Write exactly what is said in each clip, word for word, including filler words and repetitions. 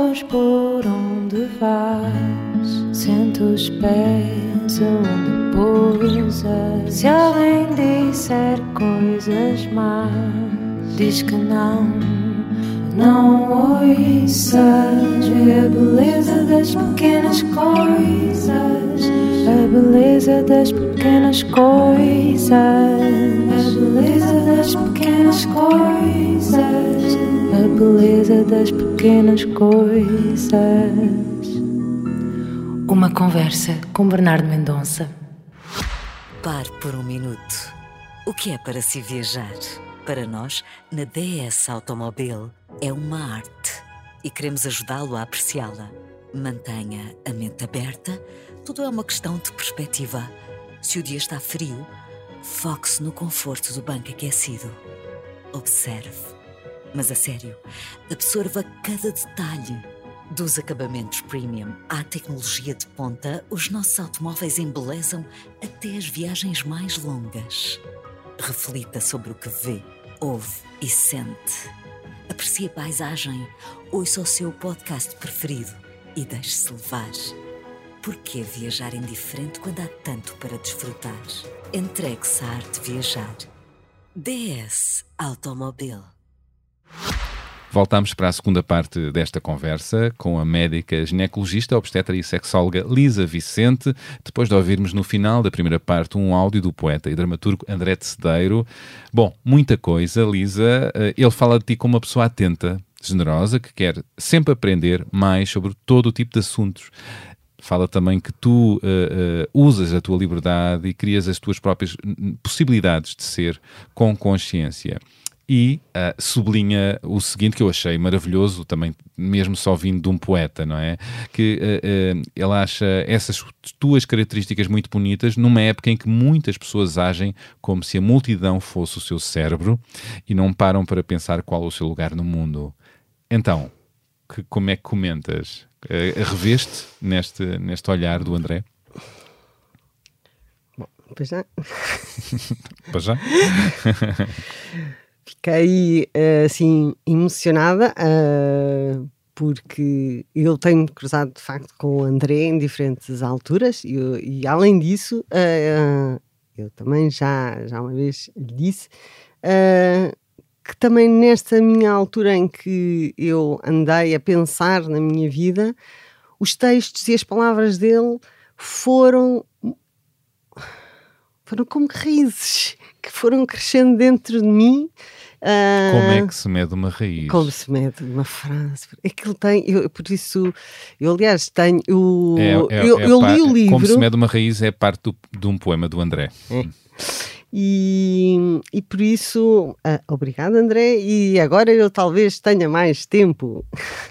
sabes por onde vais, sente os pés onde pousas. Se alguém disser coisas más, diz que não, não ouças. Vê a beleza das pequenas coisas, a beleza das pequenas coisas, a beleza das pequenas coisas, a beleza das pequenas coisas. Uma conversa com Bernardo Mendonça. Pare por um minuto. O que é para si viajar? Para nós, na D S Automobil, é uma arte e queremos ajudá-lo a apreciá-la. Mantenha a mente aberta, tudo é uma questão de perspectiva. Se o dia está frio, foque-se no conforto do banco aquecido. Observe, mas a sério, absorva cada detalhe. Dos acabamentos premium à tecnologia de ponta, os nossos automóveis embelezam até as viagens mais longas. Reflita sobre o que vê, ouve e sente. Aprecie a paisagem, ouça o seu podcast preferido e deixe-se levar. Por que viajar indiferente quando há tanto para desfrutar? Entregue-se à arte de viajar. D S Automobil. Voltamos para a segunda parte desta conversa com a médica ginecologista, obstetra e sexóloga Lisa Vicente, depois de ouvirmos no final da primeira parte um áudio do poeta e dramaturgo André de Cedeiro. Bom, muita coisa, Lisa. Ele fala de ti como uma pessoa atenta, generosa, que quer sempre aprender mais sobre todo o tipo de assuntos. Fala também que tu uh, uh, usas a tua liberdade e crias as tuas próprias possibilidades de ser com consciência. E uh, sublinha o seguinte, que eu achei maravilhoso, também mesmo só vindo de um poeta, não é? Que uh, uh, ele acha essas tuas características muito bonitas numa época em que muitas pessoas agem como se a multidão fosse o seu cérebro e não param para pensar qual é o seu lugar no mundo. Então, que, como é que comentas? Uh, reveste neste, neste olhar do André? Bom, pois já. Pois já? Fiquei, assim, emocionada, uh, porque eu tenho cruzado, de facto, com o André em diferentes alturas e, e além disso, uh, eu também já, já uma vez lhe disse uh, que também nesta minha altura em que eu andei a pensar na minha vida, os textos e as palavras dele foram, foram como raízes que foram crescendo dentro de mim. Uh, Como é que se mede uma raiz? Como se mede uma frase? Aquilo tem, eu, por isso, eu aliás tenho, eu, é, é, eu, é eu par, li o livro. Como se mede uma raiz é parte do, de um poema do André. É. E, e por isso, uh, obrigado André, e agora eu talvez tenha mais tempo.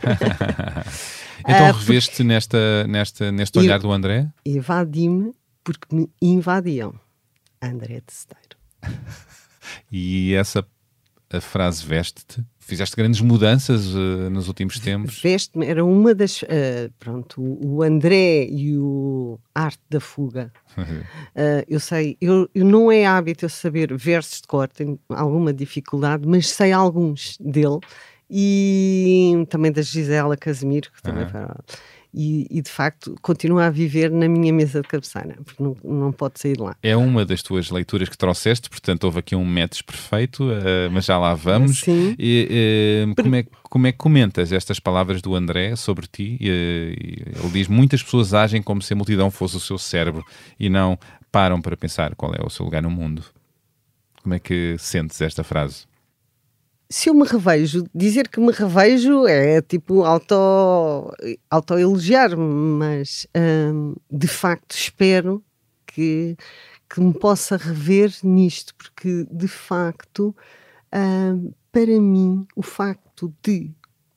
Então uh, reveste nesta, nesta, neste olhar do André? Evadi-me porque me invadiam. André de Cedeiro. E essa a frase veste-te? Fizeste grandes mudanças uh, nos últimos tempos? Veste-me, era uma das... Uh, pronto, o, o André e o Arte da Fuga. uh, eu sei, eu, eu não é hábito eu saber versos de cor, tenho alguma dificuldade, mas sei alguns dele. E também da Gisela Casimiro, que também uhum. foi... E, e de facto continua a viver na minha mesa de cabeceira, porque não, não pode sair de lá. É uma das tuas leituras que trouxeste, portanto houve aqui um match perfeito, uh, mas já lá vamos. Sim. E, uh, como, é, como é que comentas estas palavras do André sobre ti? Uh, ele diz: muitas pessoas agem como se a multidão fosse o seu cérebro e não param para pensar qual é o seu lugar no mundo. Como é que sentes esta frase? Se eu me revejo, dizer que me revejo é tipo auto, auto-elogiar-me, mas hum, de facto espero que, que me possa rever nisto, porque de facto, hum, para mim, o facto de...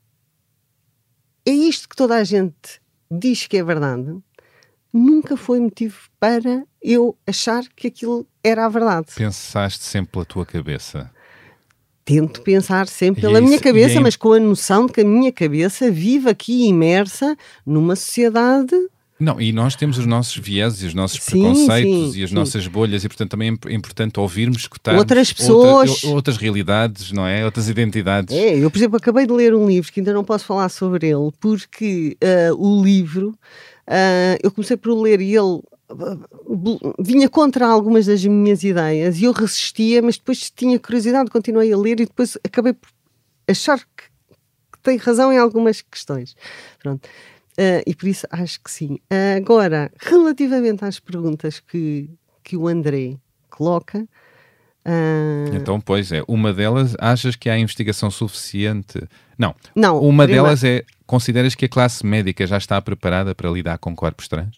É isto que toda a gente diz que é verdade, nunca foi motivo para eu achar que aquilo era a verdade. Pensaste sempre pela tua cabeça? Tento pensar sempre pela isso, minha cabeça, é... mas com a noção de que a minha cabeça vive aqui imersa numa sociedade Não, e nós temos os nossos vieses, os nossos Sim, preconceitos sim, e as sim. nossas bolhas, e portanto também é importante ouvirmos, escutarmos Outras pessoas. outra- outras realidades, não é? Outras identidades. É, eu, por exemplo, acabei de ler um livro que ainda não posso falar sobre ele, porque ah, o livro, ah, eu comecei por o ler e ele ah, bu- vinha contra algumas das minhas ideias e eu resistia, mas depois tinha curiosidade, continuei a ler e depois acabei por achar que, que tem razão em algumas questões. Pronto. Ah, e por isso acho que sim. Ah, agora, relativamente às perguntas que, que o André coloca, ah, Então, pois é, uma delas, achas que há investigação suficiente? Não, não, uma primeiro- delas é, consideras que a classe médica já está preparada para lidar com corpos trans?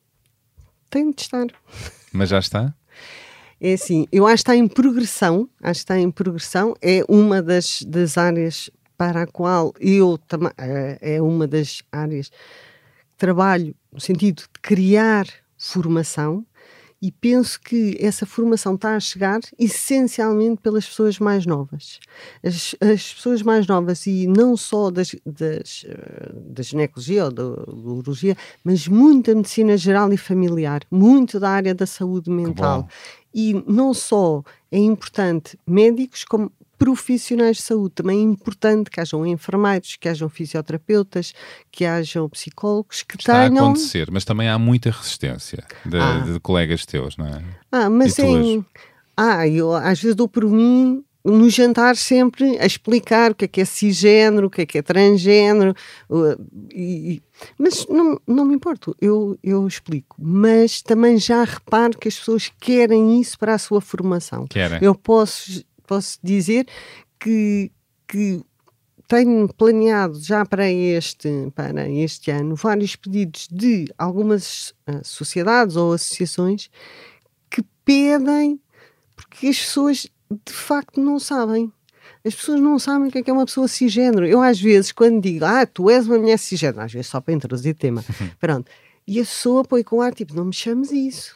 tem de estar. Mas já está? É assim, eu acho que está em progressão, acho que está em progressão, é uma das, das áreas para a qual eu também, é é uma das áreas que trabalho no sentido de criar formação e penso que essa formação está a chegar essencialmente pelas pessoas mais novas. As, as pessoas mais novas e não só das, das, eh, da ginecologia ou da, da urologia, mas muito da medicina geral e familiar, muito da área da saúde mental. bom. E não só é importante médicos, como profissionais de saúde. Também é importante que hajam enfermeiros, que hajam fisioterapeutas, que hajam psicólogos, que Está a tenham... acontecer, mas também há muita resistência de, Ah. de colegas teus, não é? Ah, mas E tuas? em... Ah, eu às vezes dou por mim no jantar sempre a explicar o que é que é cisgénero, o que é que é transgénero, uh, e, e- mas não, não me importo, eu, eu explico. Mas também já reparo que as pessoas querem isso para a sua formação. Querem. Eu posso, posso dizer que, que tenho planeado já para este, para este ano vários pedidos de algumas ah, sociedades ou associações que pedem, porque as pessoas de facto não sabem. As pessoas não sabem o que é que é uma pessoa cisgénero. Eu às vezes, quando digo, ah, tu és uma mulher cisgénero, às vezes só para introduzir tema, pronto, e a pessoa põe com ar tipo, não me chames isso.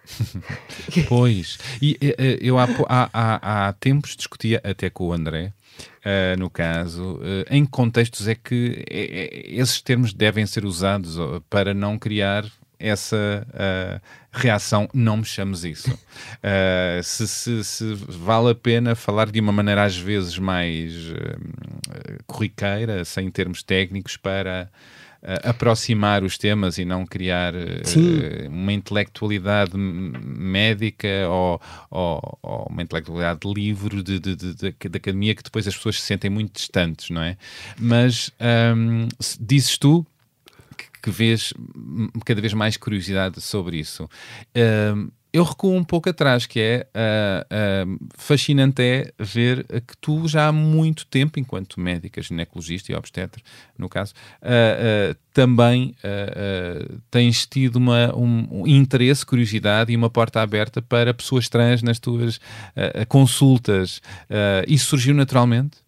Pois, e eh, eh, eu há, po- há, há, há tempos discutia até com o André, eh, no caso, eh, em que contextos é que eh, eh, esses termos devem ser usados oh, para não criar essa eh, reação, não me chames isso. Eh, se, se, se vale a pena falar de uma maneira às vezes mais eh, corriqueira, sem termos técnicos, para eh, aproximar os temas e não criar eh, Sim. uma intelectualidade m- médica ou, ou- ou uma intelectualidade de livro de, de, de, de- de academia que depois as pessoas se sentem muito distantes, não é? Mas hum, se- dizes tu que, que vês hum, cada vez mais curiosidade sobre isso. Hum, eu recuo um pouco atrás, que é ah, ah, fascinante é ver que tu já há muito tempo, enquanto médica, ginecologista e obstetra, no caso, ah, ah, também ah, ah, tens tido uma, um, um interesse, curiosidade e uma porta aberta para pessoas trans nas tuas ah, consultas. Ah, isso surgiu naturalmente?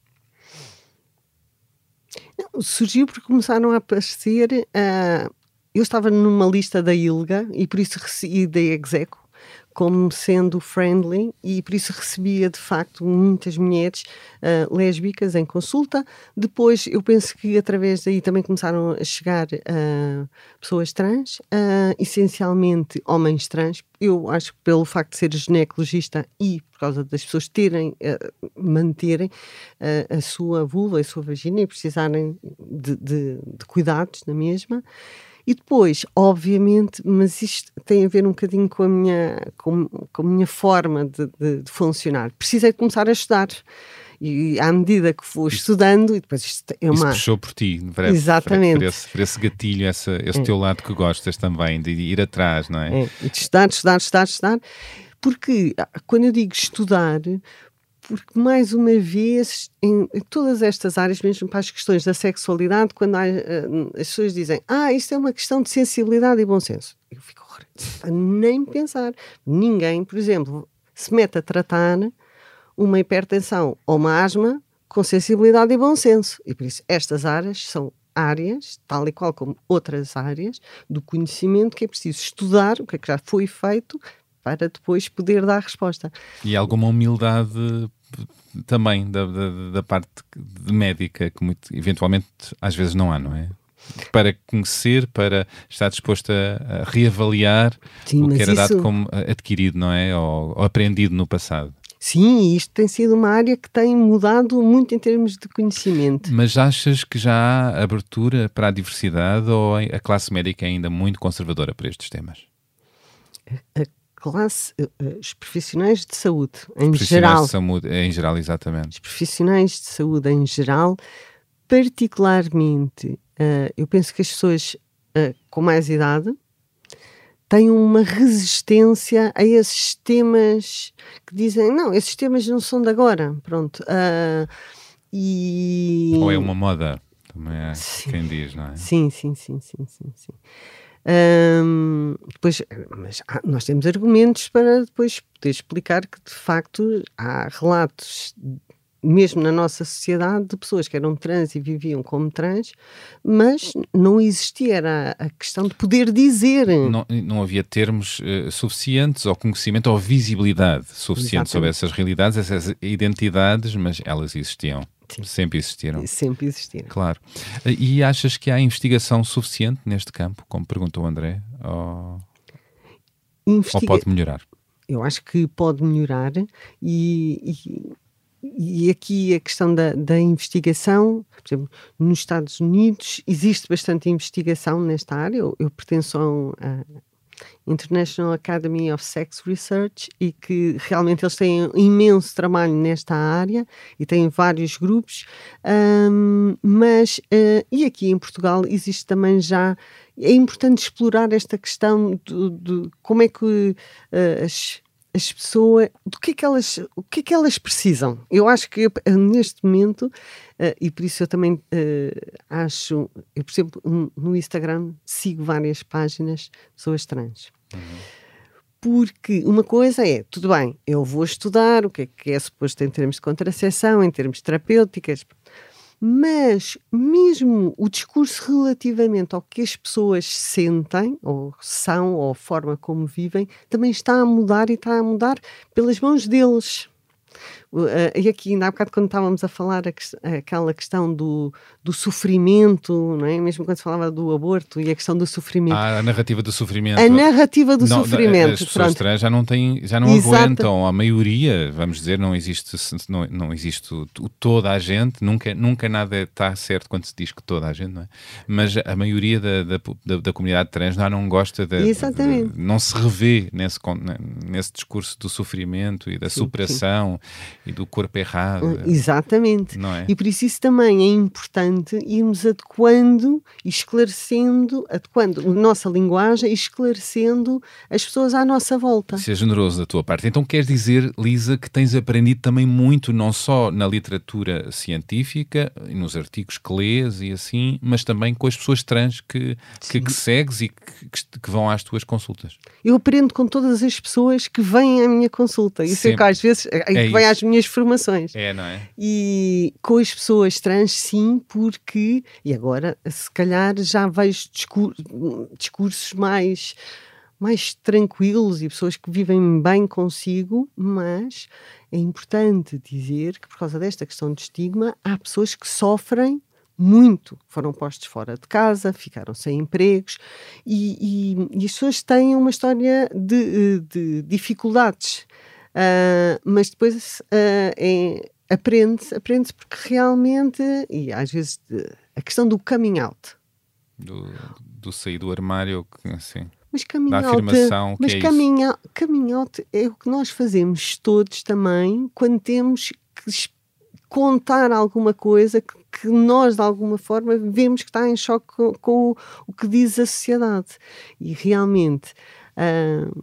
Não, surgiu porque começaram a aparecer. ah, eu estava numa lista da ILGA e por isso recebi da Execo como sendo friendly e por isso recebia de facto muitas mulheres ah, lésbicas em consulta. Depois eu penso que através daí também começaram a chegar ah, pessoas trans, ah, essencialmente homens trans. Eu acho que pelo facto de ser ginecologista e por causa das pessoas terem, ah, manterem ah, a sua vulva, a sua vagina e precisarem de, de- de cuidados na mesma. E depois, obviamente, mas isto tem a ver um bocadinho com a minha, com, com a minha forma de, de- de funcionar. Precisei de começar a estudar. E à medida que fui estudando, e depois isto é Isso uma. puxou por ti, para, Exatamente. para, esse, para esse gatilho, essa, esse teu lado que gostas também, de ir atrás, não é? É, e de estudar, estudar, estudar, estudar. Porque ah, quando eu digo estudar, porque mais uma vez, em, em todas estas áreas, mesmo para as questões da sexualidade, quando há, ah, as pessoas dizem, ah, isto é uma questão de sensibilidade e bom senso. Eu fico horrorizada, nem pensar. Ninguém, por exemplo, se mete a tratar uma hipertensão ou uma asma com sensibilidade e bom senso. E por isso estas áreas são áreas, tal e qual como outras áreas, do conhecimento que é preciso estudar o que é que já foi feito para depois poder dar resposta. E alguma humildade também da, da, da parte de médica, que muito, eventualmente às vezes não há, não é? para conhecer, para estar disposto a, a reavaliar Sim, o que era isso... dado como adquirido, não é? Ou, ou aprendido no passado. Sim, isto tem sido uma área que tem mudado muito em termos de conhecimento. Mas achas que já há abertura para a diversidade ou a classe médica é ainda muito conservadora para estes temas? A classe, os profissionais de saúde em Os geral, de saúde, em geral, exatamente. Os profissionais de saúde em geral, particularmente, uh, eu penso que as pessoas uh, com mais idade têm uma resistência a esses temas que dizem, não, esses temas não são de agora, pronto. Uh, e... Ou é uma moda, também é sim. Quem diz, não é? Sim, sim, sim, sim, sim, sim. Um, depois, mas há, nós temos argumentos para depois poder explicar que de facto há relatos, mesmo na nossa sociedade, de pessoas que eram trans e viviam como trans, mas não existia era a questão de poder dizer. Não, não havia termos uh, suficientes ou conhecimento ou visibilidade suficiente. Exatamente. Sobre essas realidades, essas identidades, mas elas existiam. Sim. Sempre existiram. Sempre existiram. Claro. E achas que há investigação suficiente neste campo, como perguntou o André? Ou, Investiga... ou pode melhorar? Eu acho que pode melhorar e, e, e aqui a questão da, da investigação, por exemplo, nos Estados Unidos existe bastante investigação nesta área. Eu, eu pertenço a um... A, International Academy of Sex Research e que realmente eles têm imenso trabalho nesta área e têm vários grupos, um, mas uh, e aqui em Portugal existe também já, é importante explorar esta questão de, de como é que uh, as as pessoas, do que é que elas, o que é que elas precisam. Eu acho que eu, neste momento, uh, e por isso eu também uh, acho, eu por exemplo, um, no Instagram sigo várias páginas de pessoas trans. Uhum. Porque uma coisa é, tudo bem, eu vou estudar o que é que é suposto em termos de contracepção, em termos terapêuticas, mas mesmo o discurso relativamente ao que as pessoas sentem, ou são, ou a forma como vivem, também está a mudar e está a mudar pelas mãos deles. Uh, e aqui, ainda há bocado, quando estávamos a falar a que, aquela questão do, do sofrimento, não é? Mesmo quando se falava do aborto e a questão do sofrimento. Ah, a narrativa do sofrimento. A narrativa do não, sofrimento. As pessoas trans já não, têm, já não aguentam. A maioria, vamos dizer, não existe, não, não existe o, o, toda a gente, nunca, nunca nada está certo quando se diz que toda a gente, não é? Mas a maioria da, da, da, da comunidade trans já não gosta de, Exatamente. de, não se revê nesse, nesse discurso do sofrimento e da sim, superação. Sim. E do corpo errado. Exatamente. Não é? E por isso isso também é importante irmos adequando e esclarecendo, adequando a nossa linguagem e esclarecendo as pessoas à nossa volta. Seja generoso da tua parte. Então queres dizer, Lisa, que tens aprendido também muito, não só na literatura científica, e nos artigos que lês e assim, mas também com as pessoas trans que, que, que segues e que, que, que vão às tuas consultas. Eu aprendo com todas as pessoas que vêm à minha consulta. Isso Sempre. é que às vezes é que é vem às minhas formações. É, não é? E com as pessoas trans, sim, porque, e agora, se calhar já vejo discur discursos mais, mais tranquilos e pessoas que vivem bem consigo, mas é importante dizer que por causa desta questão de estigma, há pessoas que sofrem muito, foram postos fora de casa, ficaram sem empregos e, e, e as pessoas têm uma história de, de dificuldades. Uh, mas depois uh, é, aprende-se, aprende-se porque realmente, e às vezes a questão do coming out. Do, do sair do armário, assim, mas coming da out, afirmação mas que é coming isso. Out, coming out é o que nós fazemos todos também quando temos que contar alguma coisa que, que nós de alguma forma vemos que está em choque com, com o, o que diz a sociedade. E realmente uh,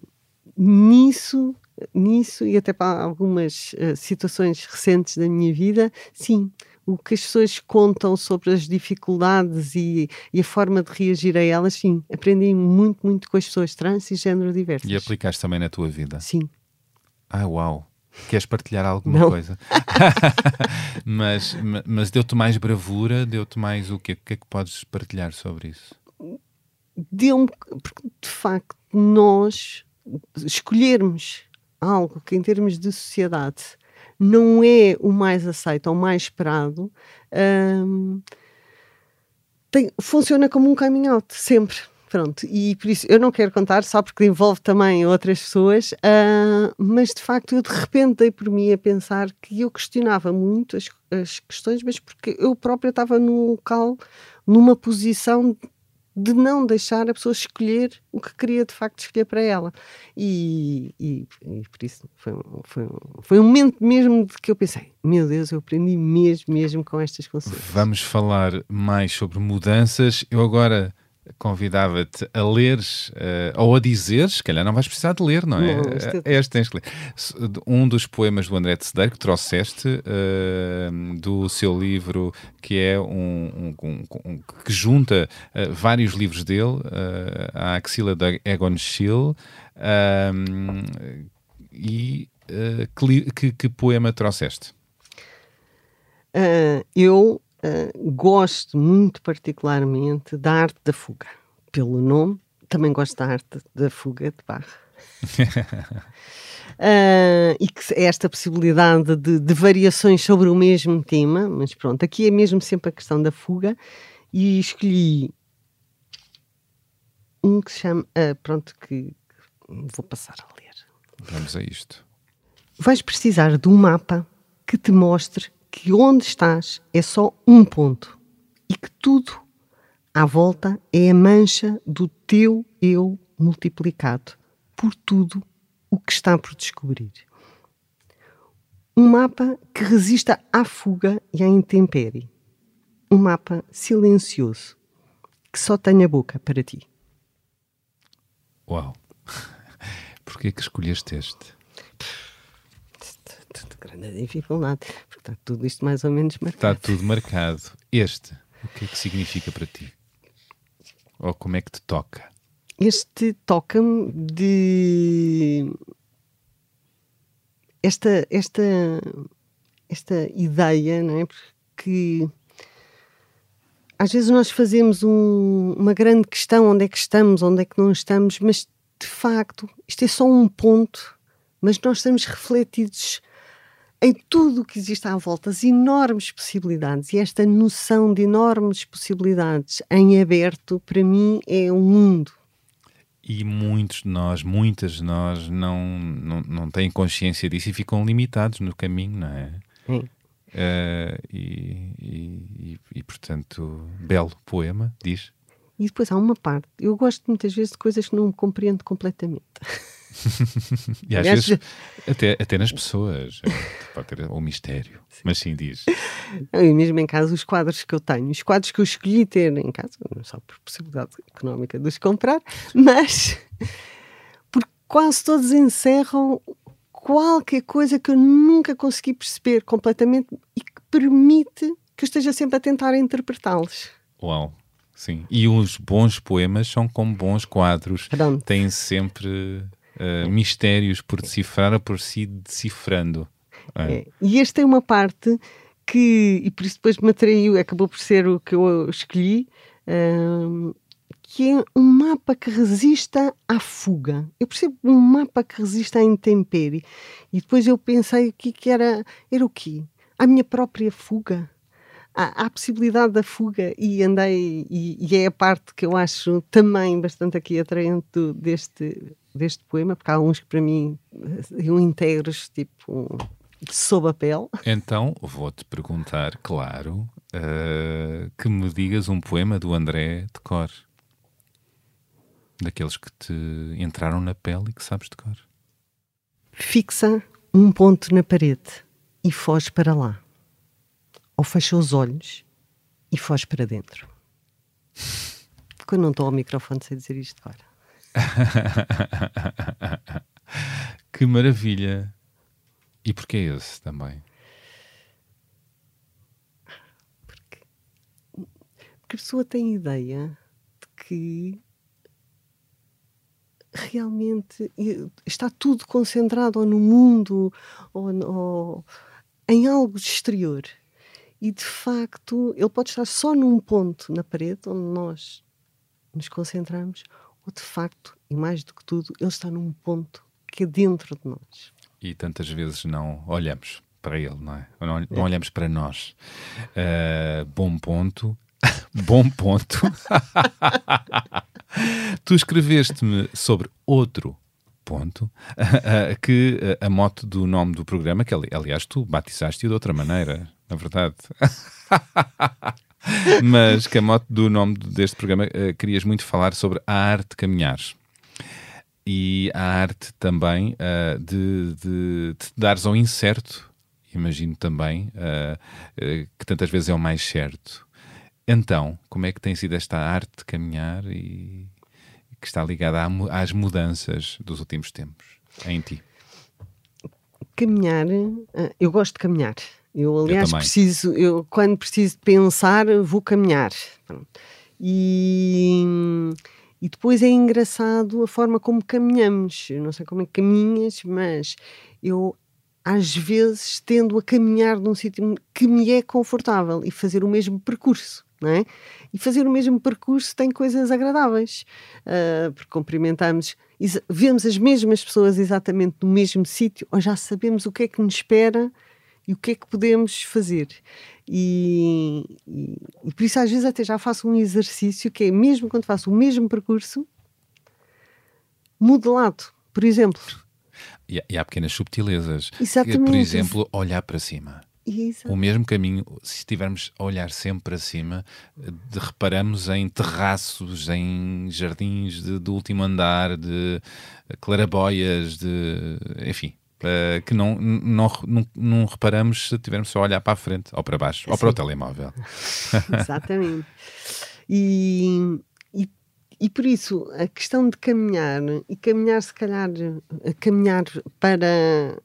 nisso nisso e até para algumas uh, situações recentes da minha vida, sim, o que as pessoas contam sobre as dificuldades e, e a forma de reagir a elas, sim, aprendi muito, muito com as pessoas trans e género diversas. E aplicaste também na tua vida? Sim. Ah, uau! Queres partilhar alguma Não. coisa? mas mas deu-te mais bravura? Deu-te mais o quê? O que é que podes partilhar sobre isso? Deu-me, porque de facto nós escolhermos algo que em termos de sociedade não é o mais aceito ou o mais esperado, hum, tem, funciona como um coming out, sempre. Pronto, e por isso eu não quero contar só porque envolve também outras pessoas, uh, mas de facto eu de repente dei por mim a pensar que eu questionava muito as, as questões, mas porque eu própria estava num local, numa posição de não deixar a pessoa escolher o que queria de facto escolher para ela. E, e, e por isso foi, foi, foi um momento mesmo de que eu pensei, meu Deus, eu aprendi mesmo, mesmo com estas consequências. Vamos falar mais sobre mudanças. Eu agora convidava-te a leres, uh, ou a dizeres, se calhar não vais precisar de ler, não é? Não, este é... Este tens que ler. Um dos poemas do André de Cedeiro que trouxeste uh, do seu livro, que é um, um, um, um que junta uh, vários livros dele, uh, a Axila de Egon Schiele, uh, e uh, que, que, que poema trouxeste? Uh, eu Uh, gosto muito particularmente da arte da fuga, pelo nome. Também gosto da arte da fuga de Bach. uh, e que é esta possibilidade de, de variações sobre o mesmo tema, mas pronto, aqui é mesmo sempre a questão da fuga, e escolhi um que se chama, uh, pronto, que vou passar a ler. Vamos a isto. Vais precisar de um mapa que te mostre que onde estás é só um ponto e que tudo à volta é a mancha do teu eu multiplicado por tudo o que está por descobrir. Um mapa que resista à fuga e à intempérie. Um mapa silencioso que só tem a boca para ti. Uau! Porquê que escolheste este? De grande dificuldade, porque está tudo isto mais ou menos marcado. Está tudo marcado. Este, o que é que significa para ti? Ou como é que te toca? Este toca-me de... Esta, esta, esta ideia, não é? Porque às vezes nós fazemos um, uma grande questão, onde é que estamos, onde é que não estamos, mas de facto isto é só um ponto, mas nós estamos refletidos em tudo o que existe à volta, as enormes possibilidades, e esta noção de enormes possibilidades em aberto, para mim, é um mundo. E muitos de nós, muitas de nós, não, não, não têm consciência disso e ficam limitados no caminho, não é? É. Uh, e, e, e, e, portanto, belo poema, diz. E depois há uma parte, eu gosto muitas vezes de coisas que não compreendo completamente. E às vezes, até, até nas pessoas, pode ter um mistério, sim. Mas sim, diz. E mesmo em casa, os quadros que eu tenho, os quadros que eu escolhi ter em casa, não só por possibilidade económica de os comprar, mas porque quase todos encerram qualquer coisa que eu nunca consegui perceber completamente e que permite que eu esteja sempre a tentar interpretá-los. Uau! Sim, e os bons poemas são como bons quadros. Pronto. Têm sempre uh, mistérios por decifrar ou por si decifrando. É. É. E este tem uma parte que, e por isso depois me atraiu, acabou por ser o que eu escolhi, um, que é um mapa que resista à fuga. Eu percebo um mapa que resista à intempérie. E depois eu pensei que, que era, era o quê? A minha própria fuga. Há a possibilidade da fuga, e andei, e, e é a parte que eu acho também bastante aqui atraente do, deste, deste poema, porque há uns que para mim eu integros tipo sob a pele. Então vou-te perguntar, claro, uh, que me digas um poema do André de cor, daqueles que te entraram na pele e que sabes de cor. Fixa um ponto na parede e foge para lá. Ou fecha os olhos e foge para dentro. Quando não estou ao microfone, sei dizer isto agora. Que maravilha! E porquê esse também? Porque, porque a pessoa tem ideia de que realmente está tudo concentrado ou no mundo ou, ou em algo exterior. E, de facto, ele pode estar só num ponto na parede onde nós nos concentramos, ou, de facto, e mais do que tudo, ele está num ponto que é dentro de nós. E tantas vezes não olhamos para ele, não é? Não, não olhamos para nós. Uh, bom ponto. Bom ponto. Tu escreveste-me sobre outro ponto, que a mote do nome do programa, que aliás tu batizaste-o de outra maneira, na verdade. Mas que a mote do nome deste programa, uh, querias muito falar sobre a arte de caminhar. E a arte também uh, de, de, de dares ao incerto, imagino também, uh, uh, que tantas vezes é o mais certo. Então, como é que tem sido esta arte de caminhar e que está ligada à, às mudanças dos últimos tempos em ti? Caminhar, eu gosto de caminhar. Eu, aliás, eu preciso, eu, quando preciso de pensar, vou caminhar. E, e depois é engraçado a forma como caminhamos. Eu não sei como é que caminhas, mas eu às vezes tendo a caminhar num sítio que me é confortável e fazer o mesmo percurso. Não é? E fazer o mesmo percurso tem coisas agradáveis, uh, porque cumprimentamos, vemos as mesmas pessoas exatamente no mesmo sítio, ou já sabemos o que é que nos espera e o que é que podemos fazer. E, e, e por isso às vezes até já faço um exercício que é, mesmo quando faço o mesmo percurso, mudo de lado, por exemplo. E, e há pequenas subtilezas. Exatamente. Por exemplo, olhar para cima. Exato. O mesmo caminho, se estivermos a olhar sempre para cima, de, reparamos em terraços, em jardins de, de último andar, de claraboias, de, enfim, uh, que não, não, não, não reparamos se estivermos só a olhar para a frente, ou para baixo, Sim. ou para o telemóvel. Exatamente. E, e, e por isso, a questão de caminhar, e caminhar se calhar, caminhar para...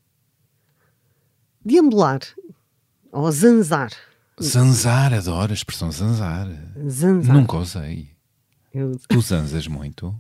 deambular ou zanzar. Zanzar, adoro a expressão zanzar. Zanzar. Nunca usei. Eu... Tu zanzas muito?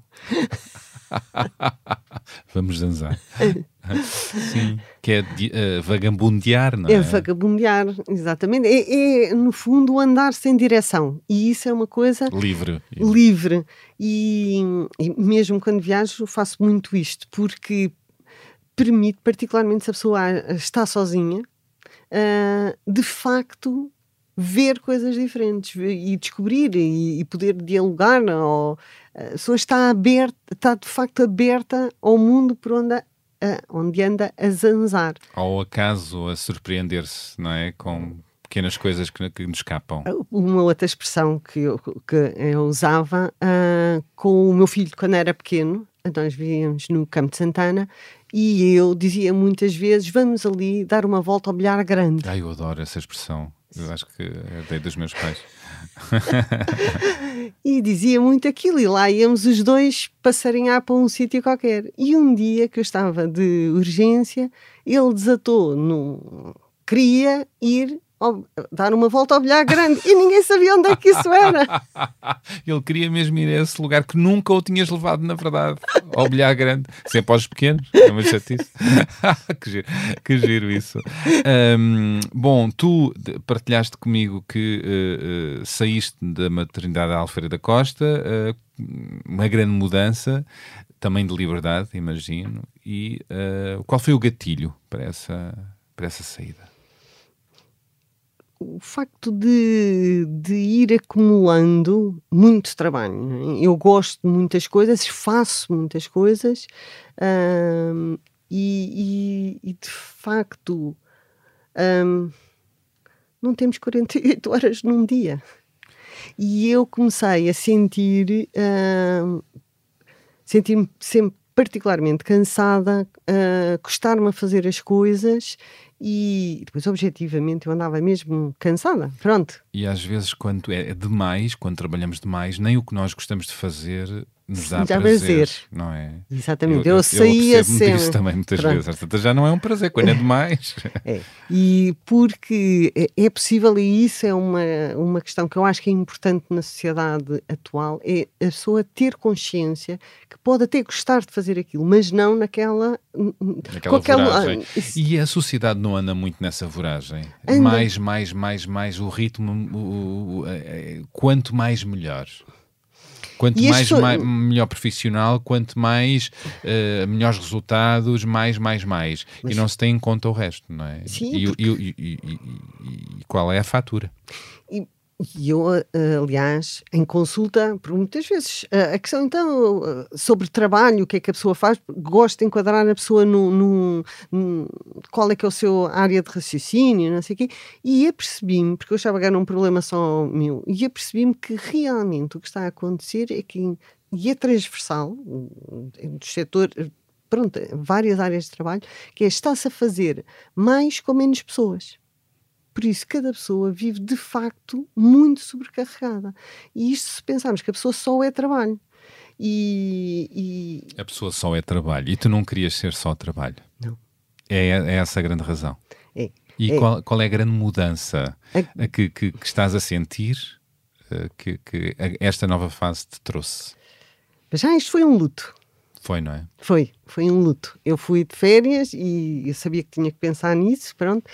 Vamos zanzar. Sim, que é uh, vagabundear, não é? É vagabundear, exatamente. É, é, no fundo, andar sem direção. E isso é uma coisa... Livre. Livre. E, e mesmo quando viajo faço muito isto, porque... permite, particularmente se a pessoa está sozinha, uh, de facto ver coisas diferentes e descobrir e, e poder dialogar. Ou, a pessoa está aberta, está de facto aberta ao mundo por onde, uh, onde anda a zanzar. Ao acaso, a surpreender-se, não é? Com pequenas coisas que, que nos escapam. Uma outra expressão que eu, que eu usava uh, com o meu filho quando era pequeno, nós vivíamos no Campo de Santana, e eu dizia muitas vezes, vamos ali dar uma volta ao bilhar grande. Ai, eu adoro essa expressão. Eu acho que é dos meus pais. E dizia muito aquilo, e lá íamos os dois passarinhar para um sítio qualquer. E um dia que eu estava de urgência, ele desatou, no... queria ir ao... dar uma volta ao bilhar grande, e ninguém sabia onde é que isso era. Ele queria mesmo ir a esse lugar que nunca o tinhas levado, na verdade, ao bilhar grande, sempre aos pequenos, é uma chatice. que, giro, que giro isso. Um, bom, tu partilhaste comigo que uh, uh, saíste da maternidade da Alfeira da Costa, uh, uma grande mudança, também de liberdade, imagino, e uh, qual foi o gatilho para essa, para essa saída? O facto de, de ir acumulando muito trabalho. Eu gosto de muitas coisas, faço muitas coisas, hum, e, e, e de facto hum, não temos quarenta e oito horas num dia. E eu comecei a sentir, hum, sentir-me sempre particularmente cansada, uh, custar-me a fazer as coisas. E depois, objetivamente, eu andava mesmo cansada, pronto. E às vezes, quando é demais, quando trabalhamos demais, nem o que nós gostamos de fazer nos dá, dá prazer, prazer, não é? Exatamente, eu, eu, eu saía sempre. Eu isso também muitas pronto. vezes, às já não é um prazer, quando é demais. É, e porque é, é possível, e isso é uma, uma questão que eu acho que é importante na sociedade atual, é a pessoa ter consciência que pode até gostar de fazer aquilo, mas não naquela... naquela voragem. E a sociedade não anda muito nessa voragem. Anda. Mais, mais, mais, mais, o ritmo, o, o, o, quanto mais melhor. Quanto mais, pessoas... mais melhor profissional, quanto mais uh, melhores resultados, mais, mais, mais. Mas... E não se tem em conta o resto, não é? Sim, e, porque... e, e, e, e, e qual é a fatura? E, E eu, aliás, em consulta, por muitas vezes, a questão então sobre trabalho, o que é que a pessoa faz, gosto de enquadrar a pessoa no, no, no qual é que é o seu área de raciocínio, não sei o quê, e apercebi-me, porque eu achava que era um problema só meu, e apercebi-me que realmente o que está a acontecer é que, e é transversal, do setor, pronto, várias áreas de trabalho, que é está-se a fazer mais com menos pessoas. Por isso, cada pessoa vive, de facto, muito sobrecarregada. E isto, se pensarmos que a pessoa só é trabalho. E, e... A pessoa só é trabalho. E tu não querias ser só trabalho? Não. É, é essa a grande razão? É. E é. Qual, qual é a grande mudança a... que, que, que estás a sentir uh, que, que esta nova fase te trouxe? Já isto foi um luto. Foi, não é? Foi, foi um luto. Eu fui de férias e eu sabia que tinha que pensar nisso, pronto,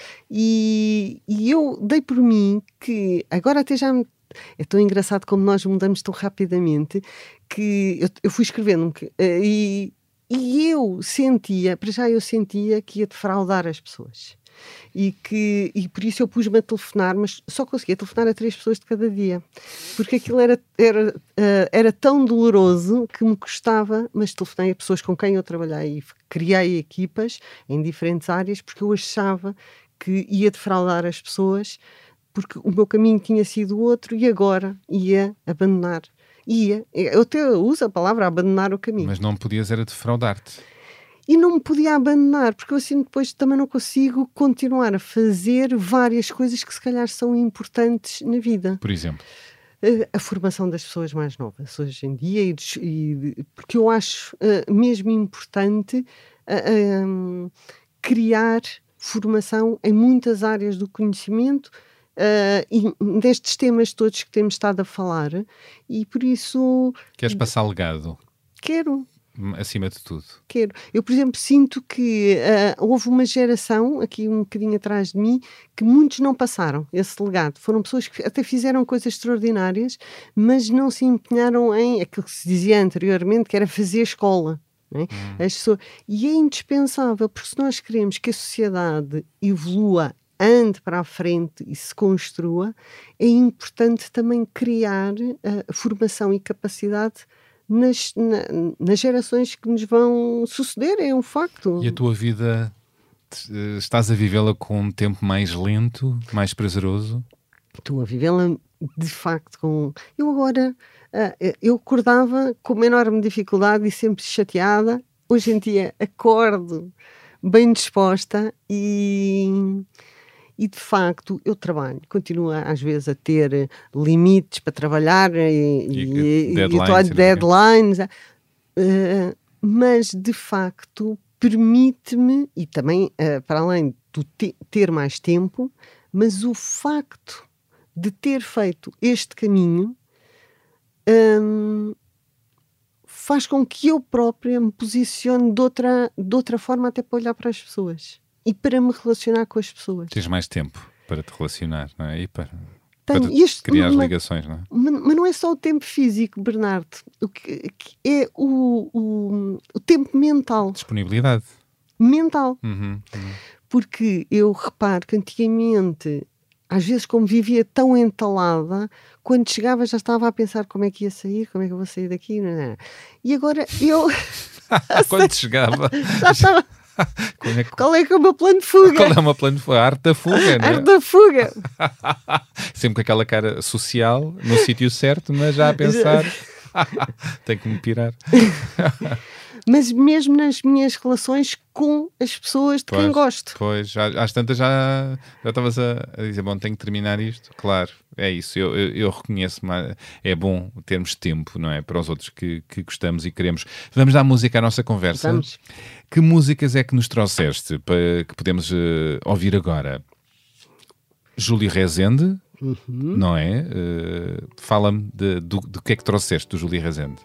e, e eu dei por mim que, agora até já me, é tão engraçado como nós mudamos tão rapidamente, que eu, eu fui escrevendo e, e eu sentia, para já eu sentia que ia defraudar as pessoas. E, que, e por isso eu pus-me a telefonar, mas só conseguia telefonar a três pessoas de cada dia, porque aquilo era, era, uh, era tão doloroso que me custava, mas telefonei a pessoas com quem eu trabalhei e criei equipas em diferentes áreas, porque eu achava que ia defraudar as pessoas, porque o meu caminho tinha sido outro e agora ia abandonar. Ia, eu até uso a palavra abandonar o caminho. Mas não podias era defraudar-te. E não me podia abandonar, porque eu assim depois também não consigo continuar a fazer várias coisas que se calhar são importantes na vida. Por exemplo? A, a formação das pessoas mais novas hoje em dia, e, e, porque eu acho uh, mesmo importante uh, um, criar formação em muitas áreas do conhecimento, uh, e destes temas todos que temos estado a falar, e por isso... Queres passar legado? Quero. Acima de tudo. Quero. Eu, por exemplo, sinto que uh, houve uma geração, aqui um bocadinho atrás de mim, que muitos não passaram esse legado. Foram pessoas que até fizeram coisas extraordinárias, mas não se empenharam em aquilo que se dizia anteriormente, que era fazer escola. Não é? Hum. As pessoas... E é indispensável, porque se nós queremos que a sociedade evolua, ande para a frente e se construa, é importante também criar uh, formação e capacidade Nas, na, nas gerações que nos vão suceder, é um facto. E a tua vida, estás a vivê-la com um tempo mais lento, mais prazeroso? Estou a vivê-la de facto com... Eu agora, uh, eu acordava com uma enorme dificuldade e sempre chateada. Hoje em dia acordo bem disposta e... E, de facto, eu trabalho, continuo às vezes a ter limites para trabalhar e, e, e deadlines, e deadlines uh, mas, de facto, permite-me, e também, uh, para além de te, ter mais tempo, mas o facto de ter feito este caminho um, faz com que eu própria me posicione de outra, de outra forma até para olhar para as pessoas. E para me relacionar com as pessoas. Tens mais tempo para te relacionar, não é? E para, Tenho, para este, criar mas, ligações, não é? Mas não é só o tempo físico, Bernardo. O que, que é o, o, o tempo mental. Disponibilidade. Mental. Uhum, uhum. Porque eu reparo que antigamente, às vezes como vivia tão entalada, quando chegava já estava a pensar como é que ia sair, como é que eu vou sair daqui. Não, não. E agora eu... quando chegava... já estava... É que... Qual é que é o meu plano de fuga? Qual é o meu plano de fuga? A arte da fuga, não é? A arte da fuga. Sempre com aquela cara social, no sítio certo, mas já a pensar, tenho que me pirar. Mas mesmo nas minhas relações com as pessoas de pois, quem gosto. Pois, já, às tantas já, já estavas a, a dizer, bom, tenho que terminar isto. Claro, é isso, eu, eu, eu reconheço, mas é bom termos tempo, não é? Para os outros que, que gostamos e queremos. Vamos dar música à nossa conversa. Vamos. Que músicas é que nos trouxeste para que podemos uh, ouvir agora? Júlio Rezende, uhum. não é? Uh, fala-me de, do, do que é que trouxeste do Júlio Rezende.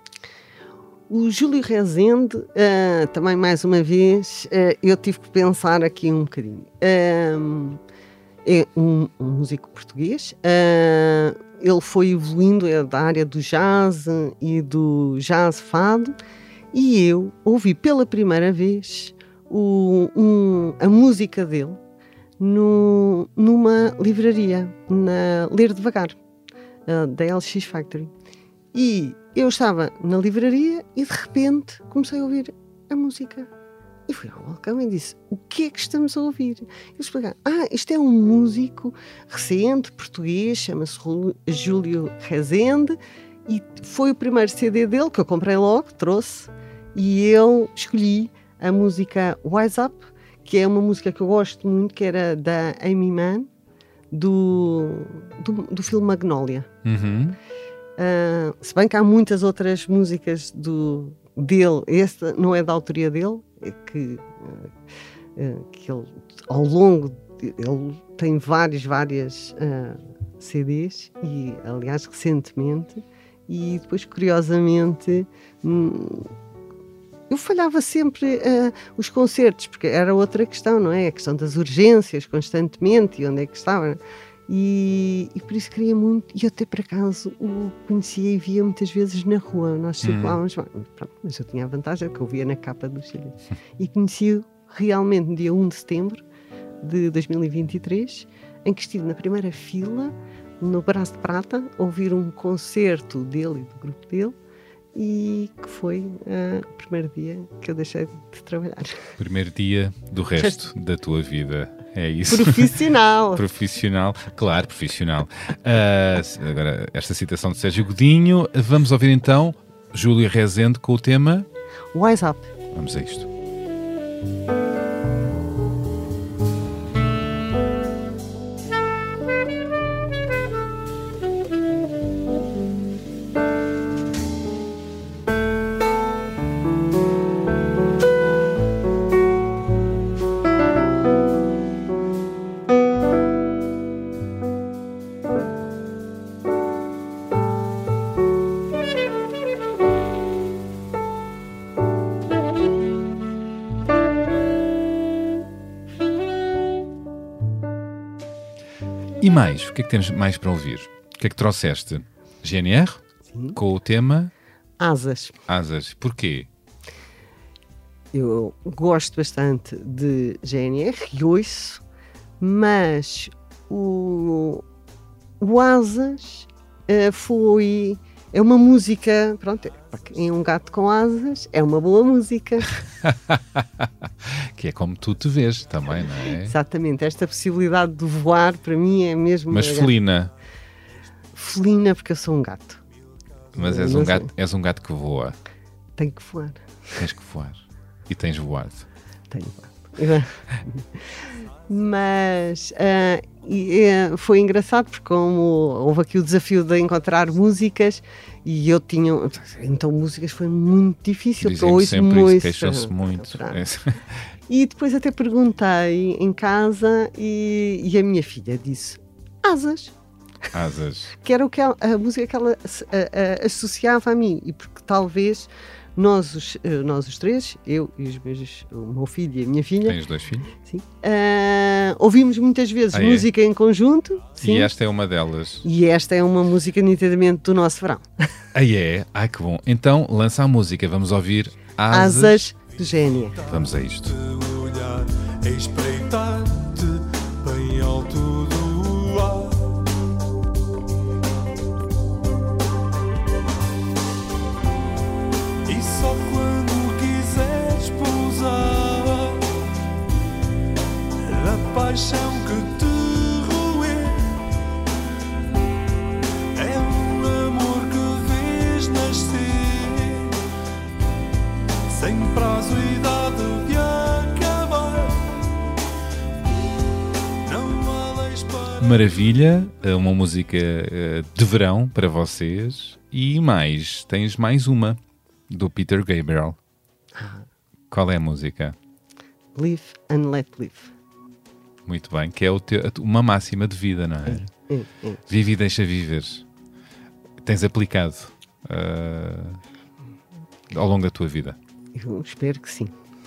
O Júlio Rezende, uh, também mais uma vez, uh, eu tive que pensar aqui um bocadinho. Uh, é um, um músico português, uh, ele foi evoluindo é da área do jazz e do jazz fado, e eu ouvi pela primeira vez o, um, a música dele no, numa livraria, na Ler Devagar. uh, da L X Factory. E eu estava na livraria e de repente comecei a ouvir a música. E fui ao balcão e disse: o que é que estamos a ouvir? Eles explicaram: ah, isto é um músico recente, português, chama-se Júlio Rezende, e foi o primeiro C D dele que eu comprei logo, trouxe, e eu escolhi a música Wise Up, que é uma música que eu gosto muito, que era da Amy Mann, do, do, do filme Magnolia. Uhum. Uh, se bem que há muitas outras músicas do, dele, esta não é da autoria dele, é que, uh, que ele, ao longo, de, ele tem várias, várias uh, C Ds, e aliás recentemente, e depois curiosamente hum, eu falhava sempre uh, os concertos, porque era outra questão, não é? A questão das urgências constantemente, e onde é que estava. E, e por isso queria muito, e eu até por acaso o conhecia e via muitas vezes na rua, nós circulávamos, hum. Pronto, mas eu tinha a vantagem que eu via na capa do C D. E conheci-o realmente no dia um de setembro de dois mil e vinte e três, em que estive na primeira fila, no Braço de Prata, a ouvir um concerto dele e do grupo dele, e que foi uh, o primeiro dia que eu deixei de trabalhar. Primeiro dia do resto da tua vida. É isso. Profissional. Profissional, claro, profissional. Uh, agora, esta citação de Sérgio Godinho. Vamos ouvir então Júlio Rezende com o tema Wise Up. Vamos a isto. E mais? O que é que temos mais para ouvir? O que é que trouxeste? G N R? Sim. Com o tema? Asas. Asas. Porquê? Eu gosto bastante de G N R e ouço, mas o, o Asas uh, foi... É uma música, pronto, é um gato com asas, é uma boa música. Que é como tu te vês também, não é? Exatamente, esta possibilidade de voar para mim é mesmo... Mas felina. Felina porque eu sou um gato. Mas és um gato, és um gato que voa. Tenho que voar. Tens que voar. E tens voado. Tenho voado. Mas uh, e, uh, foi engraçado porque como houve aqui o desafio de encontrar músicas e eu tinha, então músicas foi muito difícil. Dizem ouço sempre muito, isso, queixam-se muito. E depois até perguntei em casa e, e a minha filha disse Asas. Asas. Que era o que ela, a música que ela a, a, associava a mim, e porque talvez nós os, nós os três, eu e os meus, o meu filho e a minha filha. Tens dois filhos? Sim. Uh, ouvimos muitas vezes ah, música é? em conjunto. Sim. E esta é uma delas. E esta é uma música nitidamente do nosso verão. Ah, é? Ai, que bom. Então, lança a música. Vamos ouvir Asas, Asas do G N R. Vamos a isto. Olhar, espreitar-te bem alto do ar. E só quando quiseres pousar a paixão que te roer é um amor que vês nascer sem prazo e data de acabar. Não há leis para... Maravilha, uma música de verão para vocês. E mais, tens mais uma do Peter Gabriel. Qual é a música? Live and Let Live. Muito bem, que é o teu, uma máxima de vida, não é? É, é, é. Vive e deixa viver. Tens aplicado uh, ao longo da tua vida? Eu espero que sim.